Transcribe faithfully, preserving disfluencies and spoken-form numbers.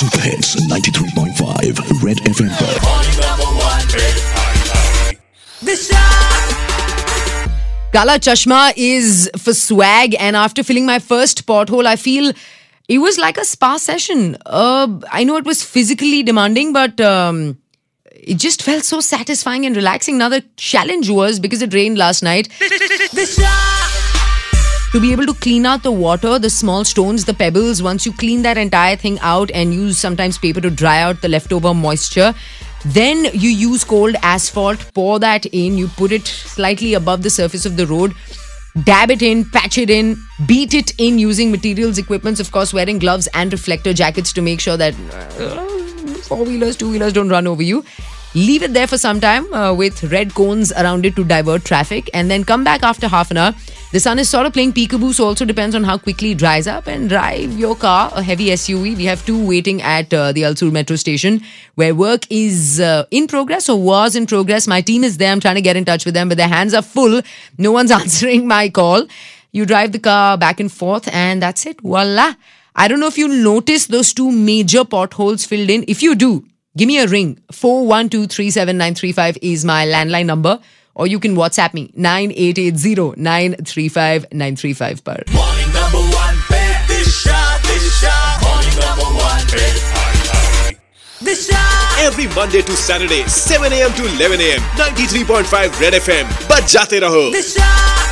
Super hits ninety-three point five red FM पर। Kala Chashma is for swag, and after filling my first pothole, I feel it was like a spa session. Uh, I know it was physically demanding, but um, it just felt so satisfying and relaxing. Now the challenge was, because it rained last night, to be able to clean out the water, the small stones, the pebbles. Once you clean that entire thing out and use sometimes paper to dry out the leftover moisture, then you use cold asphalt, pour that in, you put it slightly above the surface of the road, dab it in, patch it in, beat it in using materials, equipments, of course, wearing gloves and reflector jackets to make sure that uh, four-wheelers, two-wheelers don't run over you. Leave it there for some time uh, with red cones around it to divert traffic, and then come back after half an hour. The sun is sort of playing peekaboo, so also depends on how quickly it dries up, and drive your car, a heavy S U V. We have two waiting at uh, the Alsur metro station where work is uh, in progress or was in progress. My team is there. I'm trying to get in touch with them, but their hands are full. No one's answering my call. You drive the car back and forth, and that's it. Voila. I don't know if you noticed those two major potholes filled in. If you do, give me a ring. four one two three seven nine three five is my landline number. Or you can WhatsApp me nine eight eight zero nine three five nine three five par. Morning number one पे दिशा दिशा Morning number one पे दिशा Every Monday to Saturday seven a m to eleven a m ninety-three point five Red F M बजाते रहो दिशा